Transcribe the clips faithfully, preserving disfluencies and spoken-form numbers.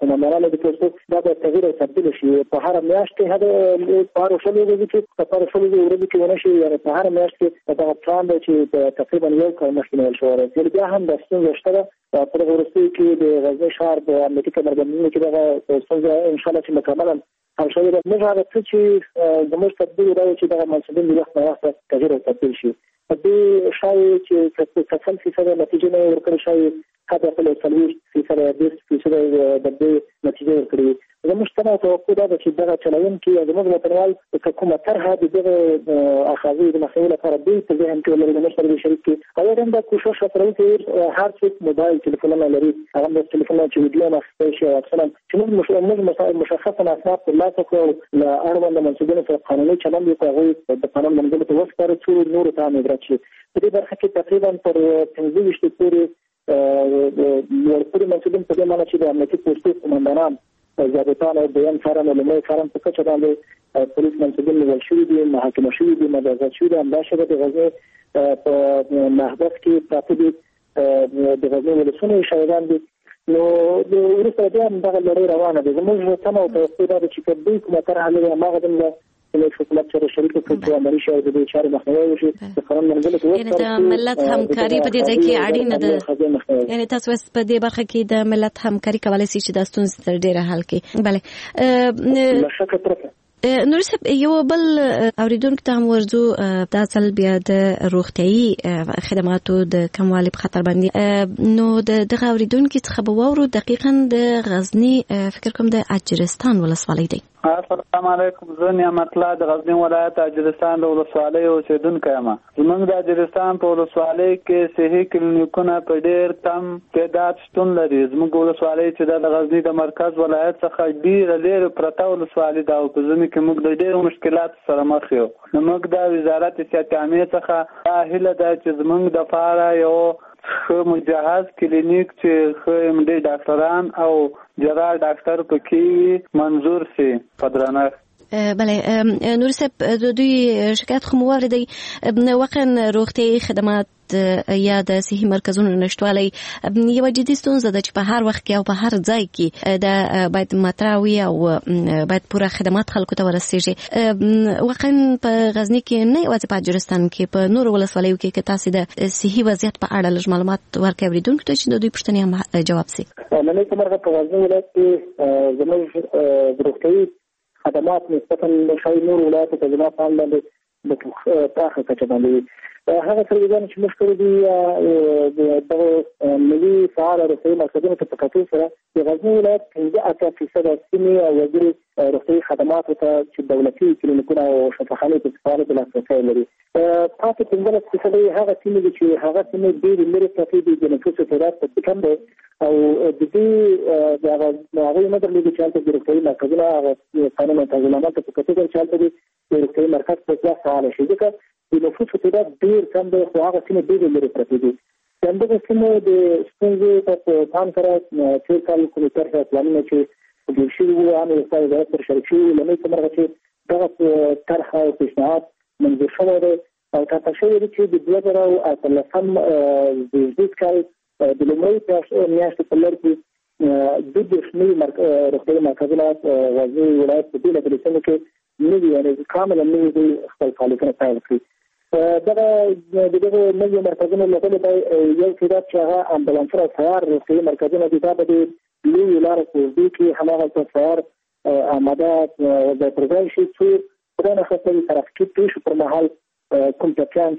سمندرانو د پوسټو دا به تغیر او تبدیل شي په هر میاشت کې هغه په هر شلو ورځو کې په هر شلو ورځو کې ونه شي یا په هر میاشت کې دا پلان دی چې تقریبا یو کال مخکې نیول شوی دی بیا هم د ستونزه شته ده په دغه وروستیو کې د غزني ښار د امنیتي کمربندونو کې دغه ستونزه انشاءالله چې مکمله حل شوې ده موږ هغه څه چې زموږ تدبیر دا و چې دغه منصبین د وخت نه وخته تغیر او تبدیل شي په دې شایي چې کسل فیصده نتیجه نه ورکړې شایي حتی خپل څلوېښت فیصده دېرش فیصده د دې نتیجه ورکړي زموږ تمه توقع دا ده چې دغه چلوونکي زموږ وطنوال که کومه طرحه د دغه اخاذې د مخنیوي لپاره دوی په ذهن کې ولري د موږ سره شریک کړي او هم دا کوشش وکړو چې هر څوک موبایل تلیفونونه لري هغه د تلیفونونو چې ویډیو مخکې شي او اصلا چې موږ مشخصا اسناد ترلاسه کړو له اړوند منصبینو سره قانوني چلند وکړو د قانون منځلو ته وسپارو څو نورو ته هم عبرت شي په دې برخه کې تقریبا تر پنځه ویشت پورې ورپورې منصبین په دې معنی چې د امنیتي پوستو قمندانان ضابطان او دویم څارنه لومړی څارن په کچه باندې پولیس منصبین نیول شوي دي محاکمه شوي دي مجازات شوي دي همداشته د غزني په محبس کې پراته دي د غزني ولسونه شهیدان دي نو وروسته بیا هم دغه لړۍ روانه ده زموږ تمه او توقع دا ده چې که دوی کومه طرحه لري هماغه دومره له حکومت سره شریک کړي چې عملي شي او د دې چارې مخنیوی وشي د قانون منځلو ته یعنې د ملت همکاري په دې ځای کې اړینه ده یعنې تاسو په دې برخه کې د ملت همکاري کولی شئ چې دا ستونزې تر ډېره حل کړي بله له شکه پرته نور صاحب یو بل اوریدونکو ته هم ورځو دا ځل بیا د روغتیايي خدماتو د کموالي په خطر باندې نو د دغه اوریدونکو څخه به واورو دقیقاً د غزني فکر کوم د اجرستان ولسوالۍ دی السلام علیکم زه نعمت الله د غزني ولایت اجرستان د ولسوالۍ اوسیدونکی یم زموږ د اجرستان په ولسوالۍ کې صحي کلینیکونه په ډېر کم تعداد شتون لري زموږ ولسوالۍ چې د غزني د مرکز ولایت څخه ډېره لرې پرته ولسوالۍ ده او په ځینو کې موږ د ډېرو مشکلاتو سره مخ یو نو موږ د وزارت صحت عامې څخه دا هیله ده چې زموږ دپاره یو ښه مجهز کلینیک چې ښه ام ډي ډاکټران او جراح ډاکټر پکې منظور شي په درنښت بله نور صاحب د دوی شکایت خو مو واورېدی واقعا روغتیايي خدمات یا د صحي مرکزونو نشتوالی یوه جدي ستونزه ده چې په هر وخت کې او په هر ځای کې دا باید مطرح وي او باید پوره خدمات خلکو ته ورسیږي واقعا په غزني کې نه یوازې په اجرستان کې په نورو ولسوالیو کې که تاسې د صحي وضعیت په اړه لږ معلومات ورکړئ اورېدونکو ته چې د دوی پوښتنې هم جواب شي نن کومه په غزني ولایت کې زموږ د روغتیايي خدمات نسبتا شاید نور ولایتو ته زما په اند باندې د پراخه کچه باندې هغه سرګردانې چې موږ کړي دي دغه ملي فعاله روغتیايي مرکزونو ته په کتو سره د غزني ولایت پنځه اتیا فیصده سیمې او وګړي روغتیايي خدماتو ته چې دولتي کلینیکونه او شفاخانې په استفاده د لاسرسی لري پاتې پنځلس فیصده یې هغه سیمې دي چې هغه سیمې ډېرې لرې پرتې دي د نفوسو تعداد پکې کم دی او د دې د هغوی نه درلودي چې هلته د روغتیايي مرکزونه هغه قانون او تنظیمات ته په کتو سره چې هلته د روغتیايي مرکز په اصلاح فعاله شي ځکه د نفوسو تعداد ډېر کم دی خو هغه سیمې ډېرې لرې پرتې دي د همدغه سیمو د ستونزې په پام سره تېر کال کومې طرحې پلانونه چې جوړ شوي وو هم د وزارت سره شریک شوي وو له نوې څخه چې دغه طرحه او پیشنهاد منظور شوی دی او ټاکل شوی دی چې د دوه زره او اتلسم زېږدیز کال د لومړۍ میاشتې په لړ کې دوه دېرش نوي روغتیايي مرکزونه غزني ولایت په بېلابېلو سیمو کې نوي یعنې کاملا نوي دوی خپل فعالیتونه پیل کړي دغه د دغو نویو مرکزونو له ډلې به یو تعداد چې هغه امبولانسونه او تیار روغتیايي مرکزونه دي دا به د لویو لارو په اوږدو کې هماغلته تیار آماده ځای پر ځای شي څو خدای نخواسته د ترافیکي پېښو پر مهال کوم ټپیان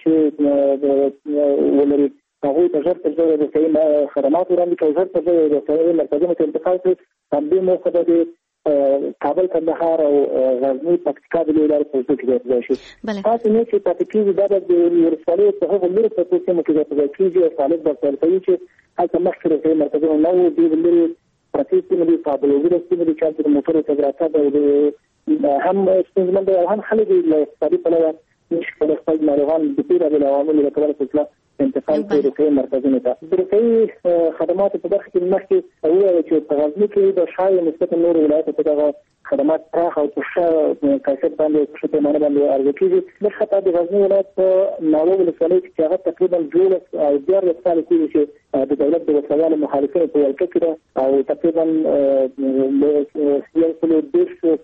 چې ولري هغوی ته ژر تر ژره روغتیايي خدمات وړاندې کړي ژر تر ژره روغتیايي مرکزونو ته انتقال کړي همدې موخه به د کابل کندهار او غزني پکتیکا د لویو لارو په اوږدو کې ځای پر ځای شي پاتې نور چې پاتې کېږي دا به د ولسوالیو په هغو لرې پرتو سیمو کې ځای پر ځای کېږي او فعالیت به پیل کوي چې هلته مخکې روغتیايي مرکزونه نه وو ډېرې لرې پرتې سیمې دي قابلوزره سیمې دي چې هلته د موټرو تګ راتګ او هم ستونزمن دی او هم خلک له اقتصادي پلوه نشي کولی خپل ناروغان د بېلابېلو عواملو له کبله په اصلاح انتقال کړي روغتیايي مرکزونو ته د روغتیايي خدماتو په برخه کې مخکې وویل چې په غزني کې د شایي نسبتا نورو ولایتو ته دغه خدمات پراخ او په ښه کیفیت باندې په ښه پیمانه باندې عرضه کېږي لږ حتی د غزني ولایت په ناوه ولسوالۍ کې چې هغه تقریبا دولس او دیارلس کاله کېږي چې د دولت د وسلوالو مخالفینو په ولکه کې ده او تقریبا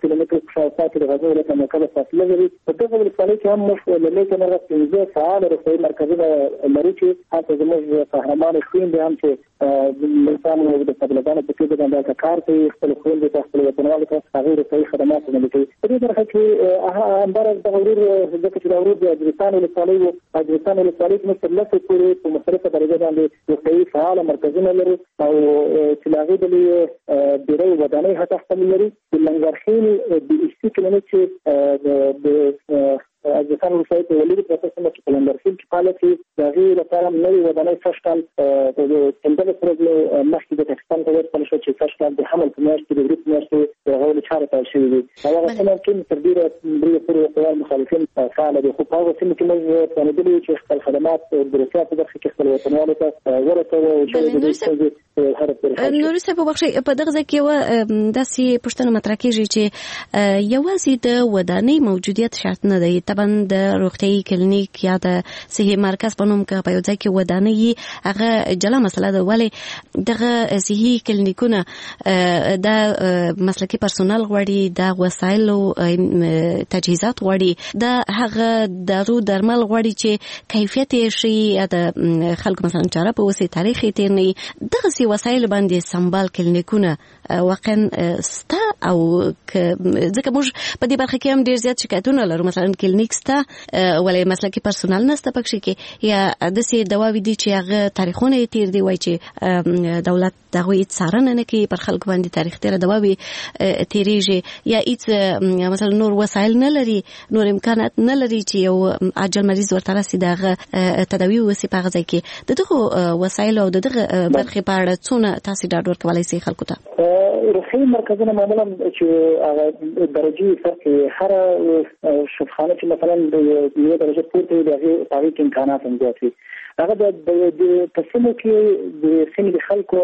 کیلومتر په شاوخوا کې د غزني ولایت له مرکزه فاصله لري. په دغه ولسوالۍ کې هم موږ له لوی کمره پنځه فعاله روغتیايي مرکزونه لرو چې هلته زموږ قهرمان خویندې هم چې انسان د طبیبانو په توګه باندې کار کوي، خپل خویندې ته خپل وطنوالو ته هغوی روغتیايي خدمات وړاندې کوي. په دې برخه کې همداراز دغه ورور ځکه چې دا ورور د اجرستان ولسوالۍ و، اجرستان ولسوالۍ کې موږ تر لسو پورې په مختلفه درجه باندې روغتیايي فعاله مرکزونه لرو او چې له هغې بلې ډېری ودانۍ حتی خپل لري. د لنګرخیل د ایستي کلینیک چې د اجرستان ولسوالۍ په ولوري پرته سیمه کې په لنګرخیل کې فعالیت کوي، د هغې لپاره نوې ودانۍ سږ کال د پنځلس ورځې مخکې د پاکستان ته وسپارل شوه چې سږ کال د حمل په میاشت کې د وریځ میاشت کې د هغې چارې پیل شوې دي. هغه سیمه کې تر ډېره درې پورې روغتیايي مخالفین فعاله دي، خو په هغه سیمه کې موږ توانېدلي یو چې خپل خدمات د روغتیا په برخه کې خپل وطنوالو ته ورسوو او نوري صاحب وبخښئ، په دغه ځای کې یوه داسې پوښتنه مطرح کېږي چې یوازې د ودانۍ موجودیت شرط نه دی. طبعا د روغتیايي کلینیک یا د صحي مرکز په نوم که په یو ځای کې ودانۍ هغه جلا مسله ده، ولې دغه صحي کلینیکونه د مسلکي پرسونل غواړي، د وسایلو تجهیزات غواړي، د هغه دارو درمل غواړي چې کیفیت یې شي یا د خلکو مثلا چاره په وسې تاریخ یې تېر نه وي. دغسې وسایل باندې سمبال کلینیکونه واقعا سته او ځکه موږ په دې برخه کې هم ډېر زیات شکایتونه لرو، مثلا کلینیک سته ولې مسلکي پرسونل نسته پکښې کې، یا داسې دواوې دي چې هغه تاریخونه یې تېر دي، وایي چې دولت د هغوی هېڅ څارنه نه کوي، پر خلکو باندې تاریخ تېره دواوې تېرېږي، یا هېڅ مثلا نور وسایل نه لري، نور امکانات نه لري چې یو عاجل مریض ورته راسي د هغه تداوي وسي په هغه ځای کې. د دغو وسایلو او د دغه برخې په اړه څونه تاسې ډاډ ورکولی سئ خلکو ته؟ روغتیايي مرکزونه معمولا چې هغه درجې فرق هره شفاخانه چې مثلا د یوې درجې پورته وي د هغې په هغې کې امکانات هم زیات وي. هغه د په سیمو کې د سیمې د خلکو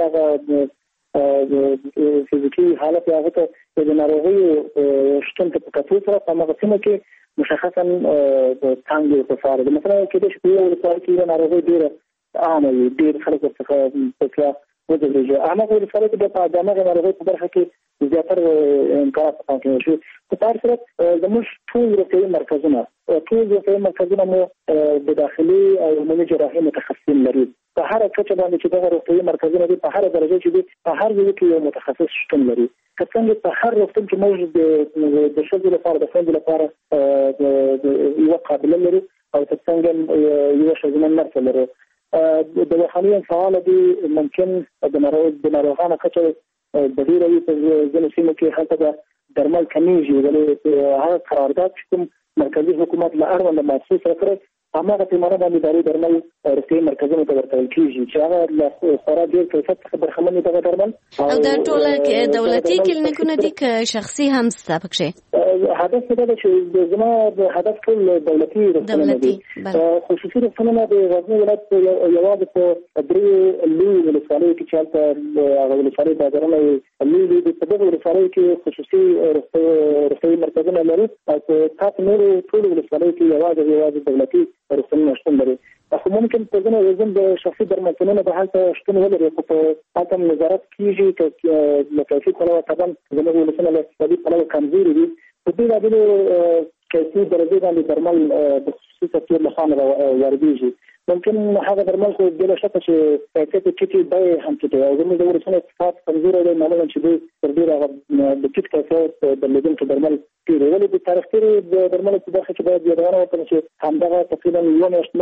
هغه فزیکي حالت هغه ته د ناروغیو شتون ته په کتو سره په هغه سیمو کې مشخصا څانګې په ساره ده. مثلا کېدای شي په یو ولسوالۍ کې یوه ناروغي ډېره عامه وي، ډېر خلک ورڅخه په وځلېږي، هغه ولسوالۍ کې د همغې ناروغۍ په برخه کې زیاتره امکانات په پام کې نیول شوي. په هر صورت زموږ ټول روغتیايي مرکزونه ټول روغتیايي مرکزونه مو د داخلي او عمومي جراحي متخصصین لري. په هره کچه باندې چې دغه روغتیايي مرکزونه دي، په هره درجه چې دي، په هر ځای کې یو متخصص شتون لري. که څنګه په هر روغتون کې موږ د ښځو لپاره د خویندو لپاره یوه قابله لري او که څنګه یوه ښځینه نرسه لرو. د وخاني فعاله دي، ممکن د ناروغانو کچه د ډېره وي په ځینو سیمو کې هلته به درمل کمیږي، ولې هغه قرارداد چې کوم مرکزي حکومت له اړونده محسوس راکړی هماغه پیمانه باندې اداري درمل روغتیايي مرکزونو ته ورکول کېږي چې هغه له خورا ډېر کیفیت څخه برخمن وي دغه درمل. او دا ټوله دولتي کلینیکونه دي که شخصي هم سته پکښې؟ هدف دا ده چې زما د هدف ټول دولتي روغتونونه دي. خصوصي روغتونونه د غزني ولایت یوازې په درې لویو ولسوالیو کې چې هلته هغه ولسوالۍ بازارونه لوی دي، په دغه ولسوالیو کې خصوصي روغتیايي مرکزونه لرو او په تاسو نورو ټولو ولسوالیو کې یوازې یوازې دولتي روغتونونه شتون لري. خو ممکن په ځینو ځینو د شخصي درملتونونو به هلته شتون ولري، خو په هلته نظارت کېږي له کیفي پلوه طبعا زموږ ولسونه له اقتصادي پلوه کمزوري دي. په دې باندې کیفي درجې باندې درمل د خصوصي سکتور له خوا واردېږي. ممکن هغه درمل خو بې له شکه چې کیفیت یې ټیټ وي، بیې هم ټیټ وي، او زموږ د ولسونو اقتصاد کمزوری دی، معلومه چې دوی تر ډېره هغه د ټیټ کیفیت درلودونکي درمل تېري. ولې د تاریخ تېرې د درملو په برخه کې باید یادونه وکړم چې همدغه تقریبا یوه میاشت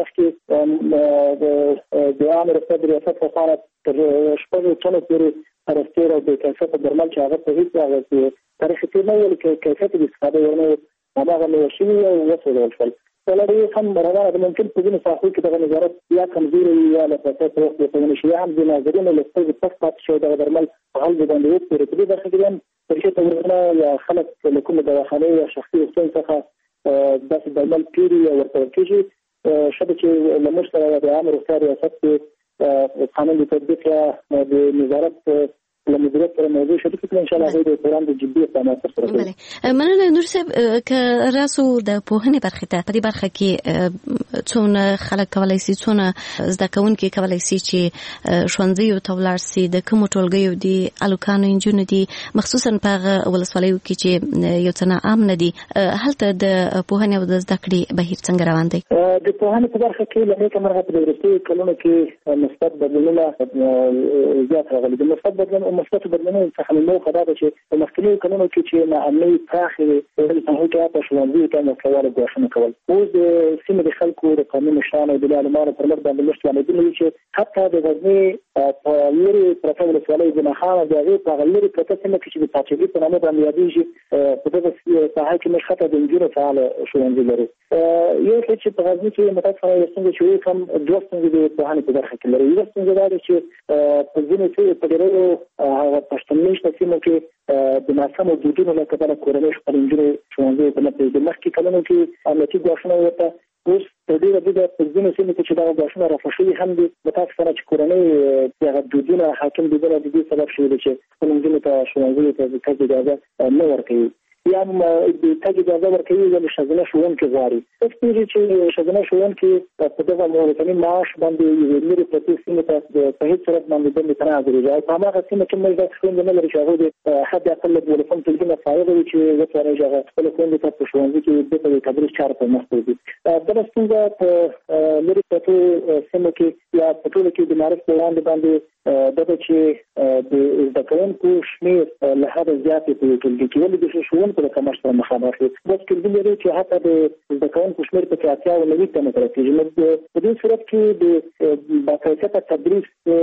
مخکې د عامې روغتیا د ریاست لخوا تر شپږو ټنو پورې رفتیر او د کیفیت درمل چې هغه په هېڅ هغه تاریخ تېر نه ویل کیفیت د استفادې ورنه هماغه نوي شوي او وسوځول شول. ولې هم روانه ده، ممکن په ځینو ساحو کې دغه نظارت یا کمزوري وي یا له فساد په وخت کې شي، هم د ناظرینو له سترګې پټ پاتې شوی دغه درمل په حال باندې وڅېړي. په دې برخه کې هم ترشي تورونه یا خلک له کومې دواخانې یا شخصي روغتون څخه داسې درمل پېري یا ورته ورکېږي. ښه ده چې له موږ سره د عامې روغتیا ریاست کې قانون د تطبیق یا د نظارت له مدیریت سره موضوع شریک کړو ان شاء الله د پروګرام د جديت په ماسه سره. بله مننه نور صاحب ک راسو د پوهنې برخه ته په دې برخه کې څونه خلک کولای شي څونه زده کوونکي کولای شي چې ښوونځي ته ولاړ شي د کوم ټولګیو دي الوکانو انجونو دي مخصوصا په ولسوالیو کې چې یو څه عام نه دي هلته د پوهنې او د زده کړې بهیر څنګه روان دی؟ د پوهنې په برخه کې لکه کومه په وروستیو کلونو کې مثبت بدلونونه زیات راغلي دي. مثبت بدلون او مثبت بدلونونه څخه نو خبره ده چې په مخکینیو کلونو کې چې ناامنۍ پراخې وي په هغه کې په ښوونځیو کې مساوات غوښتنه کول اوس د سیمې د خلکو د قانون شتون او د عالمانو پر مخ باندې مشکل دي چې حتی د غزني په لوري پرته ولسوالۍ د نخاله د هغې په لوري پرته سیمه کې چې د پاچګي په نامه باندې یادېږي په دغه ساحه کې موږ حتی د نجونو فعاله ښوونځي لرو. یو څه چې په غزني کې متاسفانه څنګه چې وایي کوم دوه څنګه د پوهنې په برخه کې لري. یو څنګه دا دی چې په ځینو کې په ډېرو هغه پښتني سیمو کې د ناسمو دودونو له کبله کورنۍ خپل نجونې ښوونځي ته نه پرېږدي. مخکې کلونو کې امنیتي ګواښونه ورته اوس په دې وجه د ځینو سیمو کې چې دا غوښتنه رافع شوي هم دي متاسفانه چې کورنۍ دغه دودونه حاکم دي د دې سبب شوي دي چې خپل نجونو ته ښوونځي ته د تګ اجازه نه ورکوي یا هم د تګ اجازه ورکوي ولې ښځینه ښوونکي غواړي. اوس پوهېږي چې ښځینه ښوونکي په دغه مورثني معاش باندې یوې لرې پرتې سیمې ته په هېڅ صورت باندې دندې ته نه حاضرېږي او په هماغه سیمه کې موږ داسې ښوونځي نه لرو چې هغوی د حد اقل د دولسم ټولګي نه فارغ وي چې وتوانېږي هغه خپلو خویندو ته په ښوونځي کې بېرته د تدریس چارې پر مخ وړي. بله ستونزه په لرې پرتو سیمو کې یا په ټولو کې د معرف په وړاندې باندې دا ده چې د زده کوونکو شمېر له حده زیات په یو ټولګي کې ولې د ښوونکو د کمښت سره مخامخ دي. بس ټولګي لري چې حتی د زده کوونکو شمېر په اتیا او نوي ته نه رسېږي. نو په دې صورت کې د باکیفیته تدریس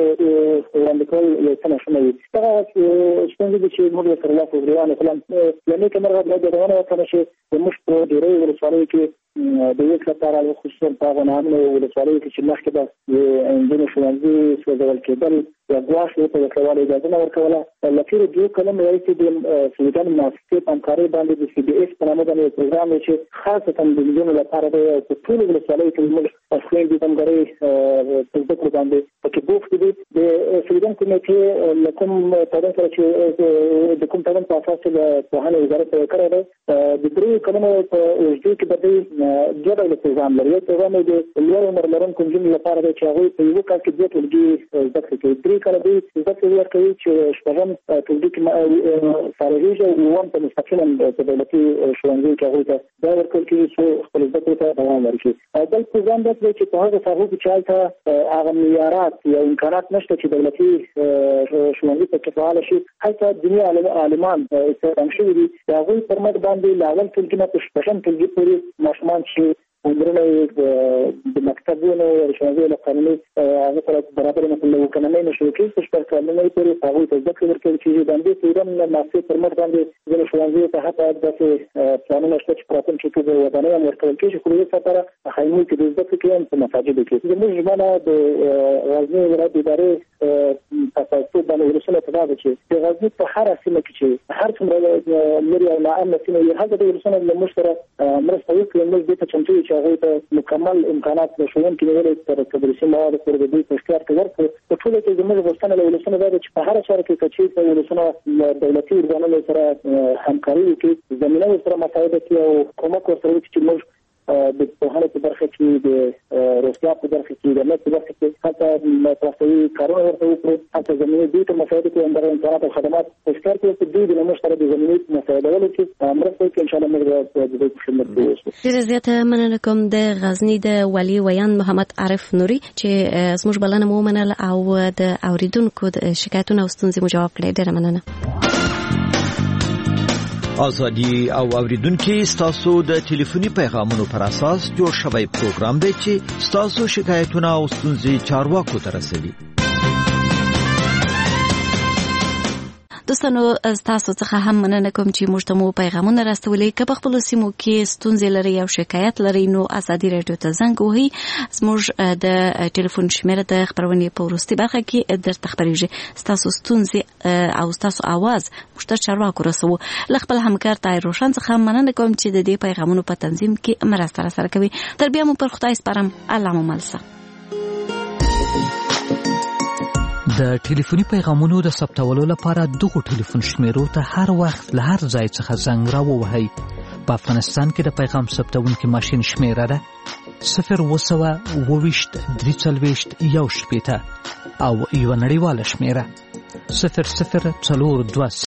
وړاندې کول یو څه ناشونی وي. دغه ستونزې دي چې موږ ورسره لاس ورغوانې کړم. له نیکه مرغه باید یادونه وکړم چې زموږ په ډېرو ولسوالیو کې د یو څه لپاره خصوصا په هغه نامنو ولسوالیو کې چې مخکې به د نجونو ښوونځي سوځول کېدل یا ګواښ ورته ورکول اجازه نه ورکوله. له تېرو دوو کلونو راهیسې د سویډن مؤسسې په همکارۍ باندې د سی بي ایس په نامه باندې یو پروګرام دی چې خاصتا د نجونو لپاره دی او په ټولو ولسوالیو کې زموږ خویندې د همکارۍ په زده کړو باندې پکې بوختې دي. د سویډن کمیټې له کوم تړون سره چې د کوم تړون په اساس چې د پوهنې وزارت یې کړی دی د دریو کلونو په اوږدو کې به دوی دوه ډوله پروګرام لري. یو پروګرام یې د لوړ عمر لرونکو نجونو لپاره دی چې هغوی په یوه کال کې دوه ټولګي زده کړې کوي. درې کاله دوی زده کړې ورکوي چې شپږم ټولګي کې فارغېږي او اووم په مستقیما په دولتي ښوونځیو کې هغوی ته دا ورکول کېږي چې خپل زده کړو ته دوام ورکړي. بل پروګرام داسې دی چې په هغو ساحو کې چې هلته هغه معیارات یا امکانات نشته چې دولتي ښوونځي پکې فعاله شي هلته دیني عالمان استخدام شوي دي. د هغوی پر مټ باندې له اول ټولګي نه په شپږم ټولګي پورې ماشومان چې عمرونه د مکتبونو یا ښوونځیو له قانوني هغه سره برابر نه له اوکنامۍ نه شروع کېږي په شپږ کلنۍ پورې هغوی ته زده کړې ورکول کېږي. د همدې سویډن مؤسسې پر مټ باندې ځینو ښوونځیو ته حتی داسې پلانونه شته چې په راتلونکي کې د ودانۍ هم ورکول کېږي خو د دې لپاره خیمو کې د زده کړې کوي هم په مساجدو کې. زموږ ژمنه د غزني ولایت ادارې په اساس باندې ولسونه ته دا ده چې د غزني په هره سیمه کې چې هر څومره لرې او ناامنه سیمه وي هلته د ولسونه له موږ سره مرسته وکړي. موږ دې ته چمتو یو چې هغوی ته مکمل امکانات د ښوونکي نیولې تر تدریسي موادو پورې د دوی په اختیار کې ورکړو. په ټوله کې زموږ غوښتنه له ولسونو دا ده چې په هره چاره کې که چېرته ولسونه له دولتي ارګانونو سره همکاري وکړي زمینه ورسره مساعده کړي او کومک ورسره وکړي چې موږ د پوهنې په برخه کې د روغتیا په برخه کې د امنیت په برخه کې حتی پراختیایي کارونه ورته وکړو حتی زمینې دوی ته مساعده کړي همدغه امکانات او خدمات په اختیار کې ورکړي. دوی د موږ سره د زمینې په مساعدولو کې مرسته وکړي. انشاءالله موږ به د دوی په خدمت کې اوسو. ډېره زیاته مننه کوم د غزني د ولي ویان محمد عارف نوري چې زموږ بلنه مو ومنله او د اوریدونکو د شکایتونو او ستونزې مو جواب کړی. ډېره مننه. ازادي او اوریدونکو ستاسو د ټلیفوني پیغامونو پر اساس جوړ شوی پروګرام دی چې ستاسو شکایتونه او ستونزې چارواکو ته رسوي. دوستانو تاسو څخه هم مننه کوم چې موږ ته مو پیغامونه راستولې. که په خپلو سیمو کې ستونزې لرئ او شکایت لرئ نو ازادي راډیو ته زنګ وهئ. زموږ د ټلیفون شمیره د خپرونې په وروستۍ برخه کې درته خپرېږي. ستاسو ستونزې او ستاسو اواز موږ ته چارواکو رسوو. له خپل همکار طاهر روشن څخه مننه کوم چې د دې پیغامونو په تنظیم کې مرسته راسره کوي. تر بیا مو پر خدای سپارم. الله مو مل شه. د ټلیفوني پیغامونو د ثبتولو لپاره دغه ټلیفون شمیرو ته هر وخت له هر ځای څخه زنګ راووهئ. په افغانستان کې د پیغام ثبتونکي ماشین شمیره ده صفر اووه سوه اووه ویشت درې څلوېښت یو شپېته او یوه نړیواله شمیره صفر صفر څلور دوه